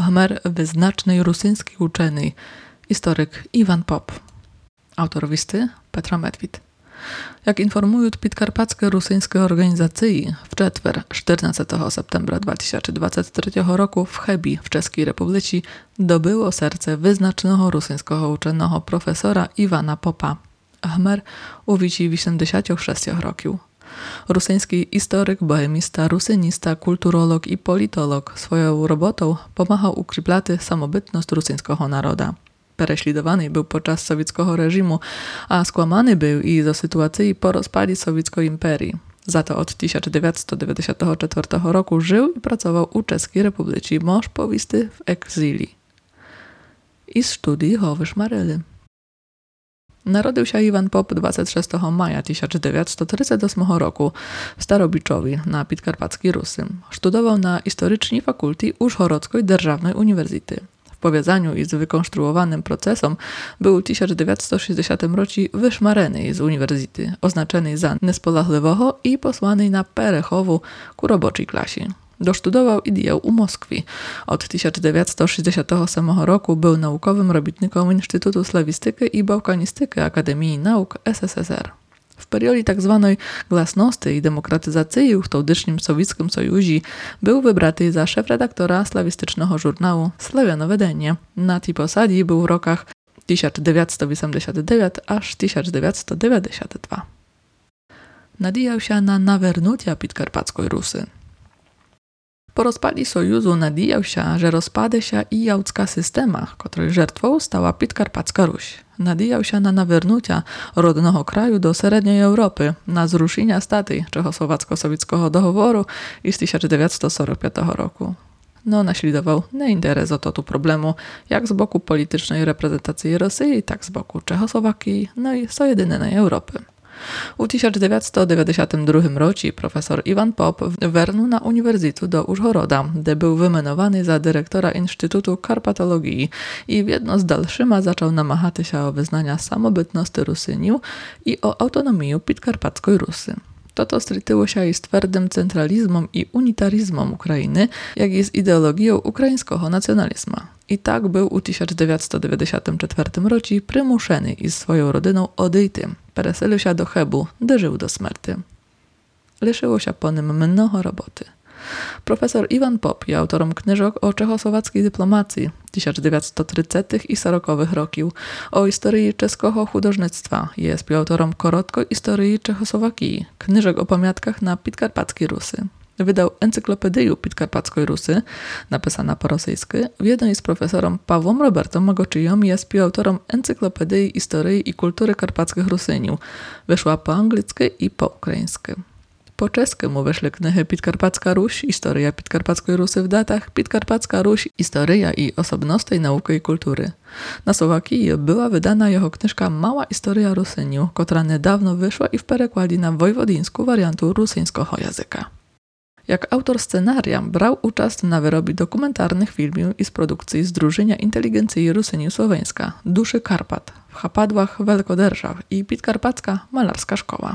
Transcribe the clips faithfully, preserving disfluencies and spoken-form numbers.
Gmer wyznacznej rusyńskiej uczenej, historyk Iwan Pop. Autor listy Petra Medwid. Jak informują Podkarpackie Rusyńskie Organizacje, w czetwer czternastego septembra dwa tysiące dwudziestego trzeciego roku w Chebi w Czeskiej Republice dobyło serce wyznacznego rusyńskiego uczonego profesora Iwana Popa. Gmer u wieku osiemdziesięciu sześciu roku. Rusyński historyk, bohemista, rusynista, kulturolog i politolog swoją robotą pomagał ukryplaty samobytność rusyńskiego naroda. Pereślidowany był podczas sowieckiego reżimu, a skłamany był i do sytuacji po rozpadzie sowieckiej imperii. Za to od tysiąc dziewięćset dziewięćdziesiątego czwartego roku żył i pracował u Czeskiej Republice mąż powisty w egzilii. I z studii ho wyszmaryli. Narodził się Iwan Pop dwudziestego szóstego maja tysiąc dziewięćset trzydziestego ósmego roku w Starobiczowie na Podkarpackiej Rusy. Studował na historycznej fakulty Użhorodzkiej Dzierżawnej Uniwersytety. W powiązaniu i z wykonstruowanym procesem był w tysiąc dziewięćset sześćdziesiątym roku wyszmareny z uniwersytety, oznaczony za niespolachliwego i posłany na Perechowu ku roboczej klasie. Dosztudował i dijał u Moskwy. Od tysiąc dziewięćset sześćdziesiątego ósmego roku był naukowym robitnikiem Instytutu Slawistyki i Bałkanistyki Akademii Nauk S S S R. W periodzie tzw. glasności i demokratyzacji w wtedycznym Sowieckim Sojuzie był wybrany za szef-redaktora slawistycznego żurnału Sławianowedenie. Na tej posadzie był w rokach tysiąc dziewięćset osiemdziesiąty dziewiąty aż tysiąc dziewięćset dziewięćdziesiąty drugi. Nadijał się na nawernucia Podkarpackiej Rusy. Po rozpadzie Sojuzu nadijał się, że rozpadzie się i jałcka systema, której żertwą stała Podkarpacka Ruś. Nadijał się na nawernucia rodnego kraju do średniej Europy, na zruszenia staty czechosłowacko-sowieckiego dogoworu i z tysiąc dziewięćset czterdziestego piątego roku. No, naśladował interes o to problemu, jak z boku politycznej reprezentacji Rosji, tak z boku Czechosłowakii, no i sojedynionej Europy. W tysiąc dziewięćset dziewięćdziesiątym drugim roku profesor Iwan Pop wernął na Uniwersytet do Użhoroda, gdzie był wymenowany za dyrektora Instytutu Karpatologii i w jedno z dalszyma zaczął namachać się o wyznania samobytności Rusyniu i o autonomię Podkarpackiej Rusy. To strytyło się i z twardym centralizmem i unitarizmem Ukrainy, jak i z ideologią ukraińskiego nacjonalizmu. I tak był w tysiąc dziewięćset dziewięćdziesiątym czwartym roku przymuszony i z swoją rodziną odejty. Pereselił się do Chebu, gdzie żył do śmierci. Liczyło się po nim mnoho roboty. Profesor Iwan Pop jest autorem książek o czechosłowackiej dyplomacji tysiąc dziewięćset trzydziestych i czterdziestych roków, o historii czeskiego hudownictwa. Jest autorem krótkiej historii Czechosłowakii, książek o pamiątkach na Podkarpackiej Rusy. Wydał encyklopedię Podkarpackiej Rusy, napisana po rosyjsku. W jednej z profesorem Pawłem Robertem Magoczyjem jest autorem encyklopedii historii i kultury karpackich Rusyniów. Wyszła po angielsku i po ukraińsku. Po czeskemu wyszły knihy Podkarpacka Ruś, Historia Podkarpackiej Rusy w datach, Podkarpacka Ruś, Historia i osobnostej nauki i kultury. Na Słowakii była wydana jego książka Mała Historia Rusyniu, która niedawno wyszła i w przekładzie na wojwodyńską wariantu rusyńskiego języka. Jak autor scenaria brał udział na wyrobie dokumentarnych filmów i z produkcji Zdrużenia Inteligencji Rusyni Słoweńska, Duszy Karpat, w Chapadłach Wielkoderżaw i Podkarpacka Malarska Szkoła.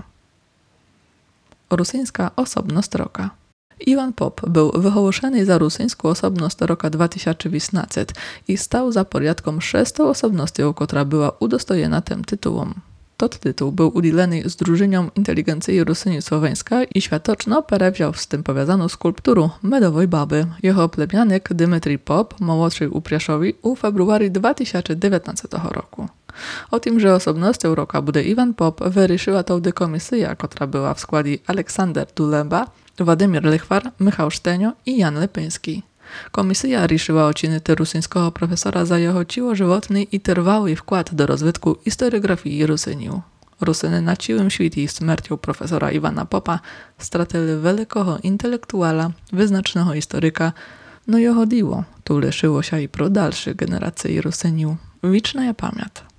Rusyńska osobność roka. Iwan Pop był wyhołoszony za rusyńską osobność roka dwa tysiące osiemnasty i stał za porядką szóstą osobnością, która była udostojona tym tytułom. Tot tytuł był udzielony Zdrużeniom Inteligencji Rusyni Słoweńska i światoczno przewziął z tym powiązaną skulpturę Medowej Baby. Jego plemianek Dmytrij Pop, młodszy u Priaszowi, u february dwa tysiące dziewiętnastego roku. O tym, że osobnością roka będzie Iwan Pop, wyruszyła to komisja, która była w składzie Aleksander Duleba, Władimir Lichwar, Michał Sztenio i Jan Lepyński. Komisja ruszyła oceny rusyńskiego profesora za jego ciłożywotny i trwały wkład do rozwitku historiografii Rusyniu. Rusyny na całym świecie śmiercią profesora Iwana Popa stracili wielkiego intelektuala, wyznacznego historyka, no i jego dzieło tu liczyło się i pro dalsze generacje Rusyniu. Wieczna pamięć.